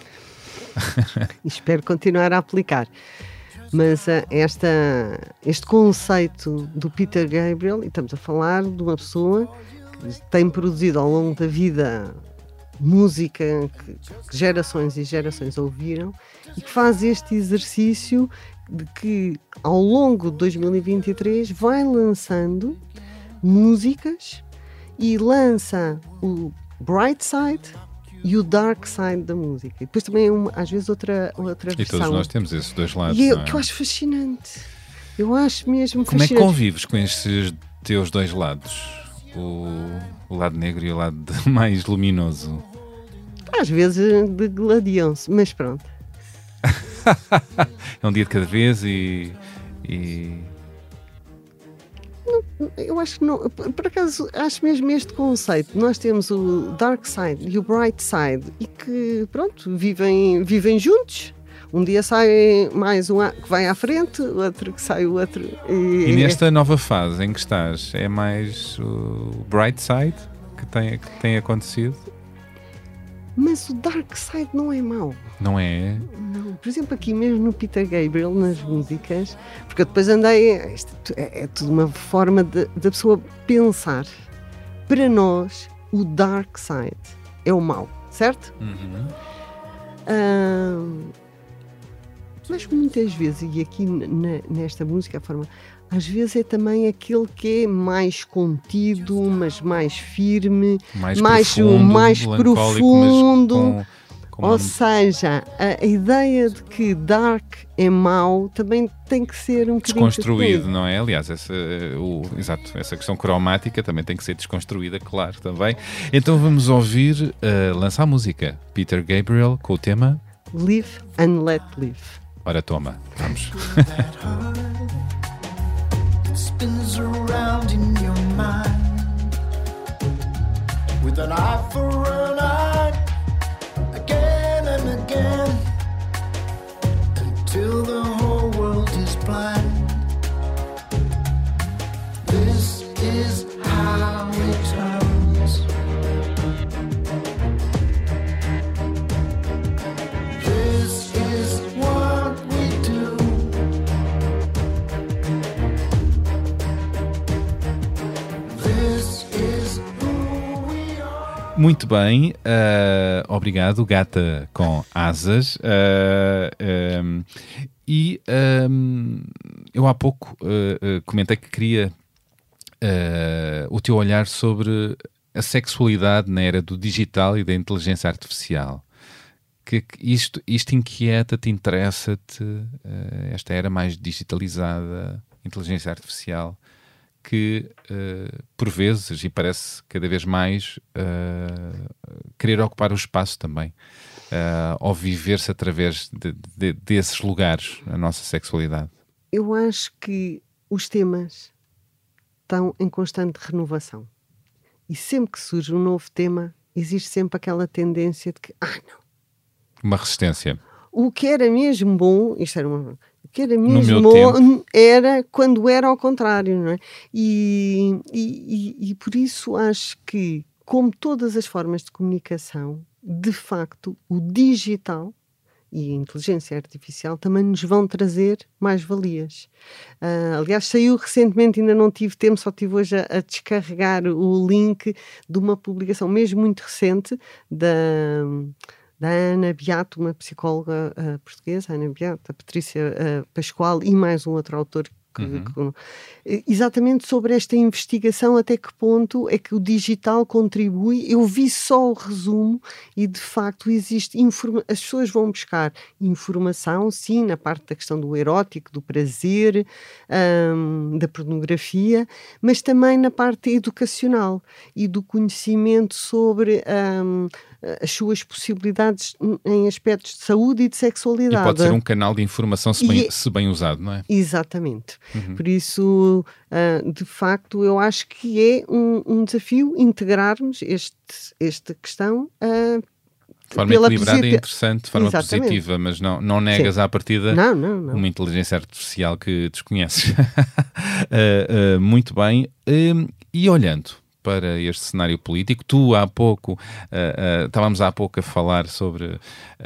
Espero continuar a aplicar. Mas uh, esta, este conceito do Peter Gabriel, e estamos a falar de uma pessoa que tem produzido ao longo da vida música que, que gerações e gerações ouviram, e que faz este exercício de que ao longo de dois mil e vinte e três vai lançando músicas e lança o bright side e o dark side da música. E depois também, uma, às vezes, outra, outra E versão. todos nós temos esses dois lados. E eu, não é? que eu acho fascinante. Eu acho mesmo Como é que fascinante. convives com estes teus dois lados? O, o lado negro e o lado mais luminoso? Às vezes degladiam-se, mas pronto. É um dia de cada vez e... e... Eu acho que não, por acaso, acho mesmo este conceito. Nós temos o dark side e o bright side e que, pronto, vivem, vivem juntos. Um dia sai mais um que vai à frente, outro que sai o outro. E, E nesta nova fase em que estás, é mais o bright side que tem, que tem acontecido? Mas o dark side não é mau. Não é? Não. Por exemplo, aqui mesmo no Peter Gabriel, nas músicas, porque eu depois andei. Isto é, é tudo uma forma da pessoa pensar. Para nós, o dark side é o mau, certo? Uhum. Ah, mas muitas vezes, e aqui na, nesta música, a forma. Às vezes é também aquele que é mais contido, mas mais firme, Mais, mais profundo, mais melancólico, profundo. mas com, com Ou uma- seja, a, a ideia de que dark é mau também tem que ser um bocadinho desconstruído, não é? Aliás, essa, o, exato, essa questão cromática também tem que ser desconstruída, claro, também. Então vamos ouvir, uh, lançar a música. Peter Gabriel com o tema Live and let live. Ora toma, vamos. Spins around in your mind with an eye for an eye, again and again, until the whole world is blind. This is how it turns. This is what we do. This is who we are. Muito bem, uh, obrigado, gata com asas. Uh, um, e um, eu há pouco uh, uh, comentei que queria uh, o teu olhar sobre a sexualidade na era do digital e da inteligência artificial. Que, que isto, isto inquieta-te, interessa-te, uh, esta era mais digitalizada, inteligência artificial, que uh, por vezes, e parece cada vez mais, uh, querer ocupar o espaço também, uh, ou viver-se através de, de, desses lugares, a nossa sexualidade. Eu acho que os temas estão em constante renovação. E sempre que surge um novo tema, existe sempre aquela tendência de que, ah, não. Uma resistência. O que era mesmo bom, isto era uma, o que era No mesmo meu bom tempo. era quando era ao contrário, não é? E, e, e, e por isso acho que, como todas as formas de comunicação, de facto, o digital e a inteligência artificial também nos vão trazer mais valias. Uh, aliás, saiu recentemente, ainda não tive tempo, só tive hoje a, a descarregar o link de uma publicação mesmo muito recente da... da Ana Beato, uma psicóloga uh, portuguesa, Ana Beato, a Patrícia uh, Pascoal e mais um outro autor que, Uhum. que, exatamente sobre esta investigação, até que ponto é que o digital contribui. Eu vi só o resumo e de facto existe informa- as pessoas vão buscar informação, sim, na parte da questão do erótico, do prazer, um, da pornografia, mas também na parte educacional e do conhecimento sobre um, as suas possibilidades em aspectos de saúde e de sexualidade. E pode ser um canal de informação se bem, E- se bem usado, não é? Exatamente. Uhum. Por isso, uh, de facto, eu acho que é um, um desafio integrarmos este, esta questão uh, De forma pela equilibrada e positi- interessante, de forma Exatamente. positiva, mas não, não negas à partida Não, não, não. uma inteligência artificial que desconheces. Uh, uh, muito bem. Um, e olhando para este cenário político, tu há pouco, uh, uh, estávamos há pouco a falar sobre, uh,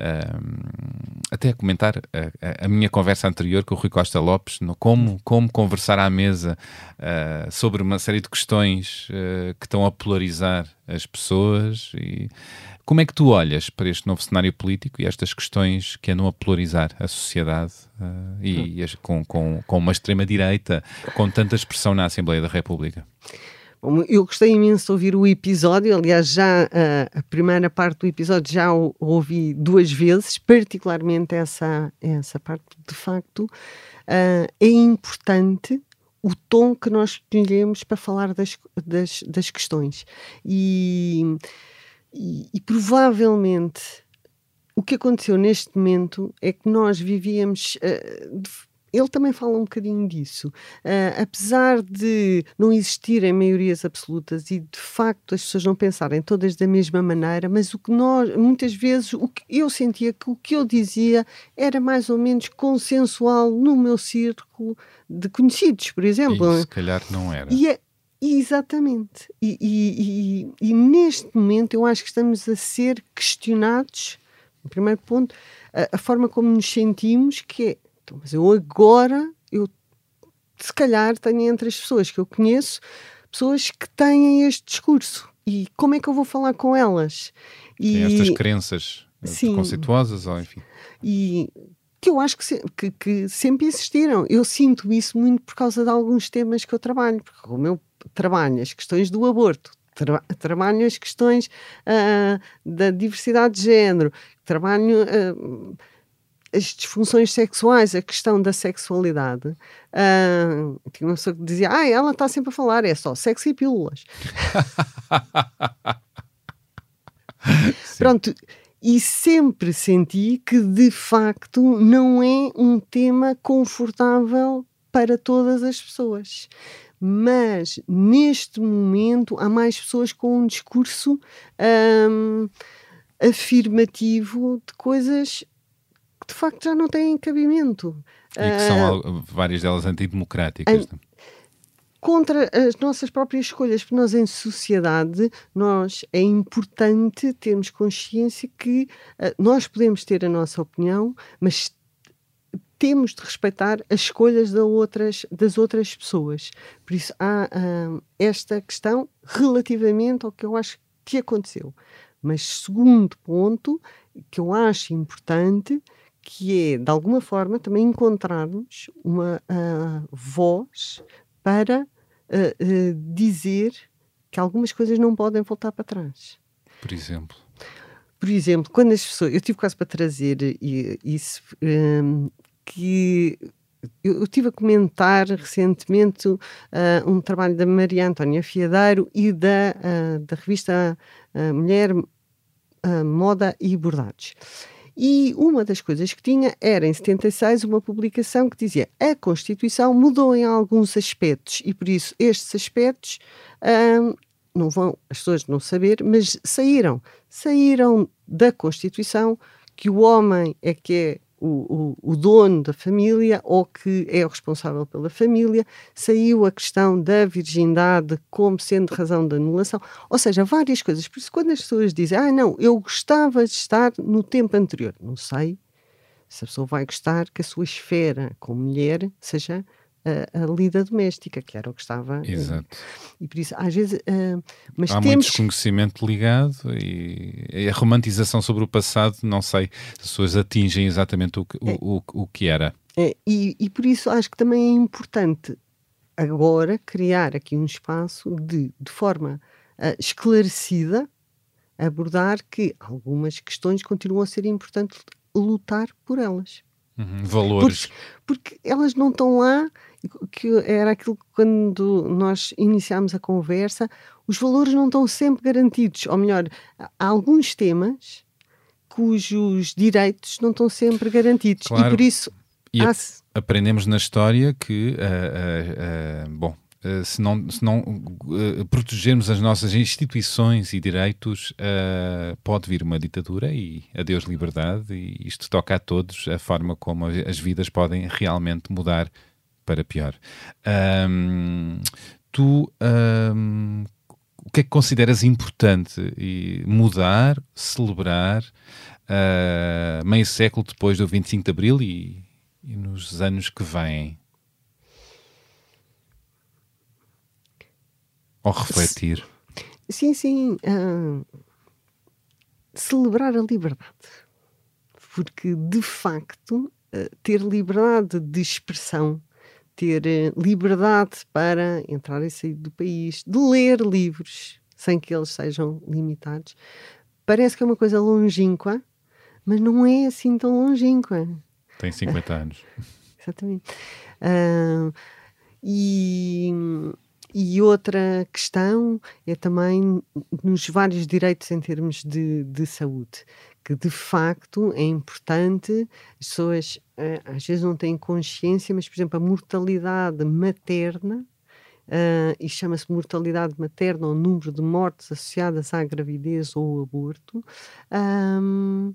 até a comentar a, a minha conversa anterior com o Rui Costa Lopes, no como, como conversar à mesa uh, sobre uma série de questões uh, que estão a polarizar as pessoas. E como é que tu olhas para este novo cenário político e estas questões que andam a polarizar a sociedade uh, e, e as- com, com, com uma extrema-direita com tanta expressão na Assembleia da República? Eu gostei imenso de ouvir o episódio, aliás, já a, a primeira parte do episódio já o, ouvi duas vezes, particularmente essa, essa parte, de facto, uh, é importante o tom que nós escolhemos para falar das, das, das questões. E, e, e provavelmente o que aconteceu neste momento é que nós vivíamos... Uh, de, ele também fala um bocadinho disso. Uh, apesar de não existirem maiorias absolutas e, de facto, as pessoas não pensarem todas da mesma maneira, mas o que nós, muitas vezes, o que eu sentia que o que eu dizia era mais ou menos consensual no meu círculo de conhecidos, por exemplo. E se calhar não era. E é, exatamente. E, e, e, e neste momento eu acho que estamos a ser questionados, no primeiro ponto, a, a forma como nos sentimos, que é, então, mas eu agora, eu se calhar tenho entre as pessoas que eu conheço, pessoas que têm este discurso. E como é que eu vou falar com elas? E, tem estas crenças sim, preconceituosas, ou enfim. E que eu acho que, se, que, que sempre existiram. Eu sinto isso muito por causa de alguns temas que eu trabalho. Porque como eu trabalho as questões do aborto, tra, trabalho as questões uh, da diversidade de género, trabalho... Uh, as disfunções sexuais, a questão da sexualidade. Uh, tinha uma pessoa que dizia, ah, ela está sempre a falar, é só sexo e pílulas. Pronto, e sempre senti que, de facto, não é um tema confortável para todas as pessoas. Mas, neste momento, há mais pessoas com um discurso um, afirmativo de coisas de facto já não têm cabimento. E que são uh, várias delas antidemocráticas. Uh, contra as nossas próprias escolhas, porque nós em sociedade, nós, é importante termos consciência que uh, nós podemos ter a nossa opinião, mas temos de respeitar as escolhas de outras, das outras pessoas. Por isso há uh, esta questão relativamente ao que eu acho que aconteceu. Mas segundo ponto, que eu acho importante, que é, de alguma forma, também encontrarmos uma uh, voz para uh, uh, dizer que algumas coisas não podem voltar para trás. Por exemplo? Por exemplo, quando as pessoas... Eu tive quase para trazer isso, um, que... Eu, eu estive a comentar recentemente uh, um trabalho da Maria Antónia Fiadeiro e da, uh, da revista uh, Mulher, uh, Moda e Bordados. E uma das coisas que tinha era, em setenta e seis, uma publicação que dizia a Constituição mudou em alguns aspectos e, por isso, estes aspectos hum, não vão as pessoas não saber, mas saíram. Saíram da Constituição que o homem é que é o, o, o dono da família ou que é o responsável pela família. Saiu a questão da virgindade como sendo razão de anulação. Ou seja, várias coisas. Por isso, quando as pessoas dizem, ah, não, eu gostava de estar no tempo anterior. Não sei se a pessoa vai gostar que a sua esfera como mulher seja a, a lida doméstica, que era o que estava... Exato. Uh, e por isso, às vezes... Uh, mas há temos... muito desconhecimento ligado e a romantização sobre o passado, não sei se as pessoas atingem exatamente o que, é, o, o, o que era. É, e, e por isso acho que também é importante agora criar aqui um espaço de, de forma uh, esclarecida, abordar que algumas questões continuam a ser importantes lutar por elas. Uhum, valores. Porque, porque elas não estão lá, que era aquilo que quando nós iniciámos a conversa, os valores não estão sempre garantidos, ou melhor, há alguns temas cujos direitos não estão sempre garantidos. Claro. E por isso... E há... aprendemos na história que, uh, uh, uh, bom, uh, se não, se não uh, protegermos as nossas instituições e direitos, uh, pode vir uma ditadura e adeus liberdade, e isto toca a todos, a forma como as vidas podem realmente mudar para pior. Um, tu, um, o que é que consideras importante e mudar, celebrar, uh, meio século depois do vinte e cinco de Abril e, e nos anos que vêm? Ou refletir? Sim, sim. Uh, celebrar a liberdade. Porque, de facto, uh, ter liberdade de expressão, ter eh, liberdade para entrar e sair do país, de ler livros sem que eles sejam limitados. Parece que é uma coisa longínqua, mas não é assim tão longínqua. Tem cinquenta anos. Exatamente. Ah, e, e outra questão é também nos vários direitos em termos de, de saúde, que de facto é importante. As pessoas ah, às vezes não têm consciência, mas, por exemplo, a mortalidade materna, Uh, e chama-se mortalidade materna, o número de mortes associadas à gravidez ou ao aborto, um,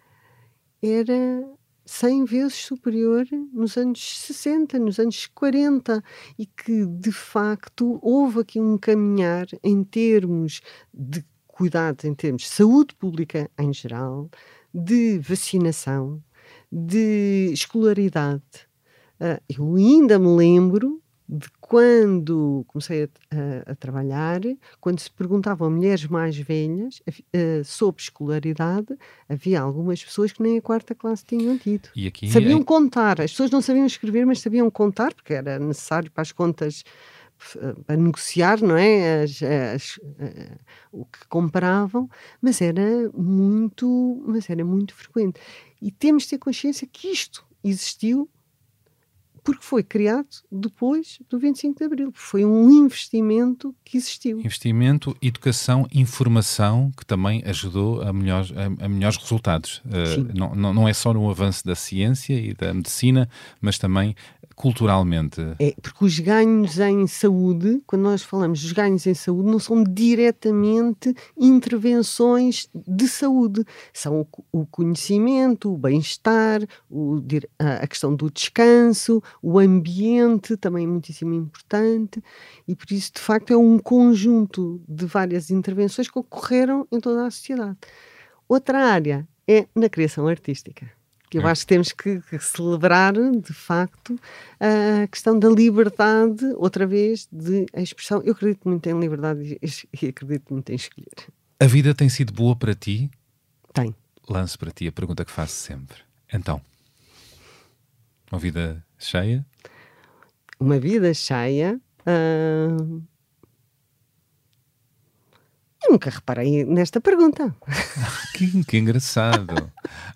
era cem vezes superior nos anos sessenta, nos anos quarenta, e que de facto houve aqui um caminhar em termos de cuidados, em termos de saúde pública em geral, de vacinação, de escolaridade. Uh, eu ainda me lembro de quando comecei a, a, a trabalhar, quando se perguntavam a mulheres mais velhas uh, sobre escolaridade, havia algumas pessoas que nem a quarta classe tinham tido. E aqui, sabiam em... contar, as pessoas não sabiam escrever, mas sabiam contar, porque era necessário para as contas, para negociar, não é? As, as, uh, o que compravam, mas era muito, mas era muito frequente. E temos de ter consciência que isto existiu porque foi criado depois do vinte e cinco de Abril. Foi um investimento que existiu. Investimento, educação, informação, que também ajudou a melhores, a, a melhores resultados. Uh, não, não, não é só no avanço da ciência e da medicina, mas também culturalmente. É, porque os ganhos em saúde, quando nós falamos dos ganhos em saúde, não são diretamente intervenções de saúde. São o, o conhecimento, o bem-estar, o, a questão do descanso, o ambiente também é muitíssimo importante, e por isso, de facto, é um conjunto de várias intervenções que ocorreram em toda a sociedade. Outra área é na criação artística. Eu é. acho que temos que, que celebrar, de facto, a questão da liberdade, outra vez, de expressão. Eu acredito muito em liberdade e, e acredito muito em escolher. A vida tem sido boa para ti? Tem. Lanço para ti a pergunta que faço sempre. Então, uma vida cheia? Uma vida cheia. Uh... Eu nunca reparei nesta pergunta. Que, que engraçado.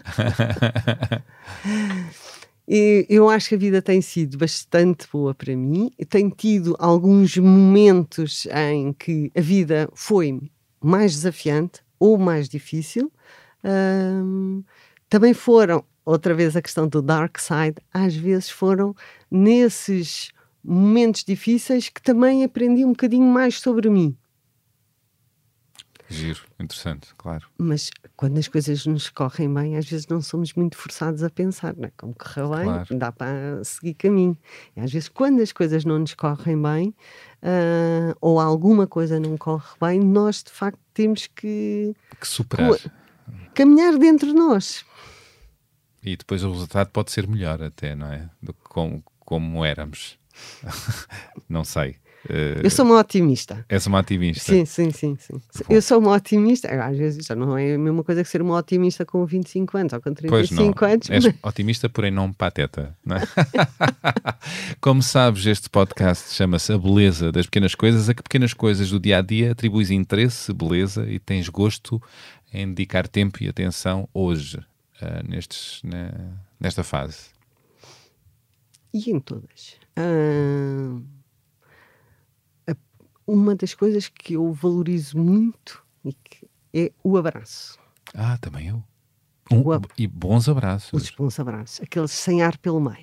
E eu acho que a vida tem sido bastante boa para mim. Tenho tido alguns momentos em que a vida foi mais desafiante ou mais difícil. Um, também foram, outra vez a questão do dark side, às vezes foram nesses momentos difíceis que também aprendi um bocadinho mais sobre mim. Giro, interessante, claro. Mas quando as coisas nos correm bem, às vezes não somos muito forçados a pensar, não é? Como correu bem, claro, dá para seguir caminho. E às vezes, quando as coisas não nos correm bem, uh, ou alguma coisa não corre bem, nós de facto temos que, que superar, co- caminhar dentro de nós. E depois o resultado pode ser melhor até, não é? Do que como, como éramos. Não sei. Uh, eu sou uma otimista. És uma otimista? Sim, sim, sim, sim. Eu sou uma otimista. Às vezes já não é a mesma coisa que ser uma otimista com vinte e cinco anos ou com trinta e cinco pois não. anos. És mas... otimista, porém não pateta, não é? Como sabes, este podcast chama-se A Beleza das Pequenas Coisas. A que pequenas coisas do dia-a-dia atribuis interesse, beleza, e tens gosto em dedicar tempo e atenção hoje, uh, nestes, né, nesta fase? E em todas. Uh... Uma das coisas que eu valorizo muito e que é o abraço. Ah, também eu. Um, ab... E bons abraços. Os bons abraços. Aqueles sem ar pelo meio.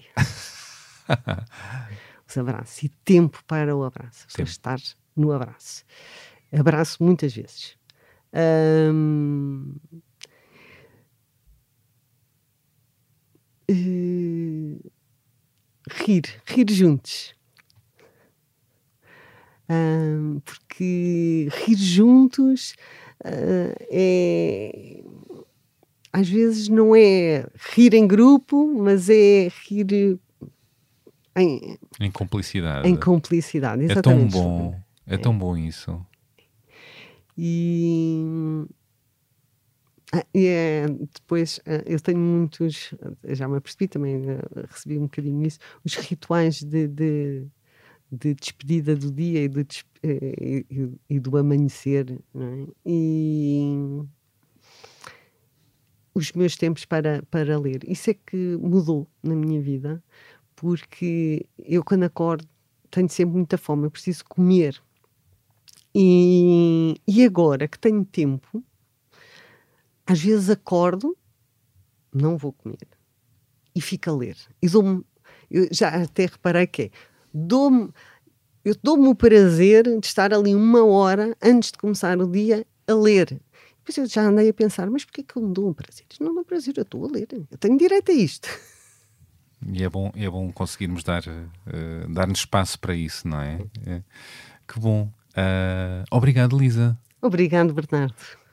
Os abraços. E tempo para o abraço. Só estar no abraço. Abraço muitas vezes. Hum... Uh... Rir. Rir juntos. Um, porque rir juntos uh, é, às vezes não é rir em grupo, mas é rir em, em cumplicidade. Em cumplicidade, É exatamente. tão bom, é, é tão bom isso. E Ah, e é, depois ah, eu tenho muitos, ah, já me apercebi também, ah, recebi um bocadinho isso, os rituais de, de, de despedida do dia e do, des- eh, e, e do amanhecer, não é? E os meus tempos para, para ler. Isso é que mudou na minha vida, porque eu quando acordo tenho sempre muita fome, eu preciso comer. E, e agora que tenho tempo, às vezes acordo, não vou comer, e fico a ler. E dou-me, eu já até reparei que é, dou-me, eu dou-me o prazer de estar ali uma hora antes de começar o dia a ler. Depois eu já andei a pensar, mas porquê que eu me dou um prazer? Isto não dá prazer, eu estou a ler, eu tenho direito a isto. E é bom, é bom conseguirmos dar, uh, dar-nos espaço para isso, não é? É. Que bom. Uh, obrigado, Lisa. Obrigado, Bernardo.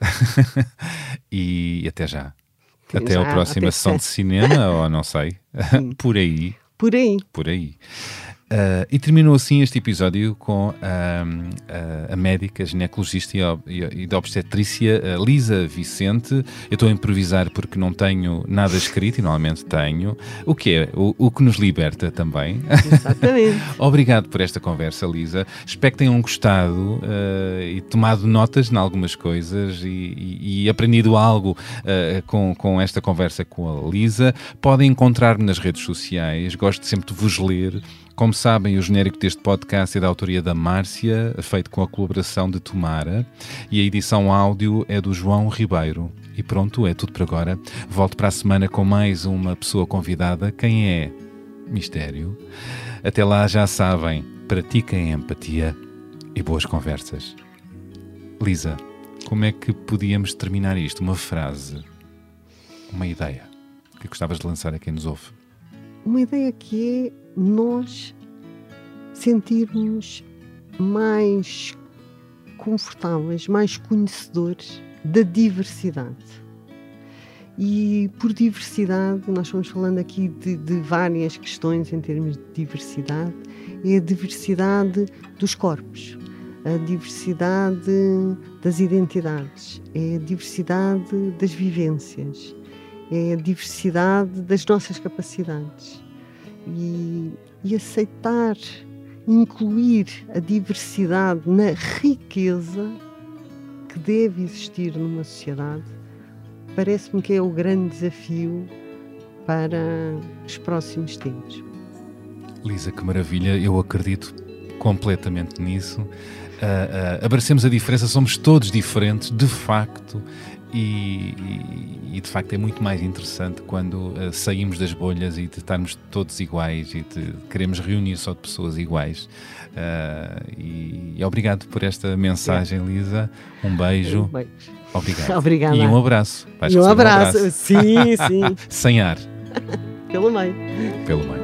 E até já. Até Até já, a próxima até sessão já. de cinema, ou não sei. Por aí. Por aí. Por aí. Uh, e terminou assim este episódio com uh, uh, a médica ginecologista e, ob- e, e da obstetrícia uh, Lisa Vicente. Eu estou a improvisar porque não tenho nada escrito e normalmente tenho. O que é? O, o que nos liberta também. Exatamente. Obrigado por esta conversa, Lisa. Espero que tenham gostado uh, e tomado notas em algumas coisas e, e- e aprendido algo uh, com, com esta conversa com a Lisa. Podem encontrar-me nas redes sociais. Gosto sempre de vos ler. Como sabem, o genérico deste podcast é da autoria da Márcia, feito com a colaboração de Tomara, e a edição áudio é do João Ribeiro. E pronto, é tudo por agora. Volto para a semana com mais uma pessoa convidada. Quem é? Mistério. Até lá, já sabem, pratiquem a empatia e boas conversas. Lisa, como é que podíamos terminar isto? Uma frase, uma ideia que gostavas de lançar a quem nos ouve? Uma ideia que é nós sentirmos mais confortáveis, mais conhecedores da diversidade. E por diversidade, nós estamos falando aqui de, de várias questões em termos de diversidade, é a diversidade dos corpos, a diversidade das identidades, é a diversidade das vivências, é a diversidade das nossas capacidades. E, e aceitar, incluir a diversidade na riqueza que deve existir numa sociedade, parece-me que é o grande desafio para os próximos tempos. Lisa, que maravilha, eu acredito completamente nisso. Uh, uh, abracemos a diferença, somos todos diferentes, de facto, e, e, e de facto é muito mais interessante quando uh, saímos das bolhas e de estarmos todos iguais e de queremos reunir só de pessoas iguais. Uh, e, e obrigado por esta mensagem, Lisa. Um beijo. Bem, Obrigado. Obrigada. E um abraço. Vais e um receber abraço. Sim, sim. Sem ar. Pelo meio. Pelo meio.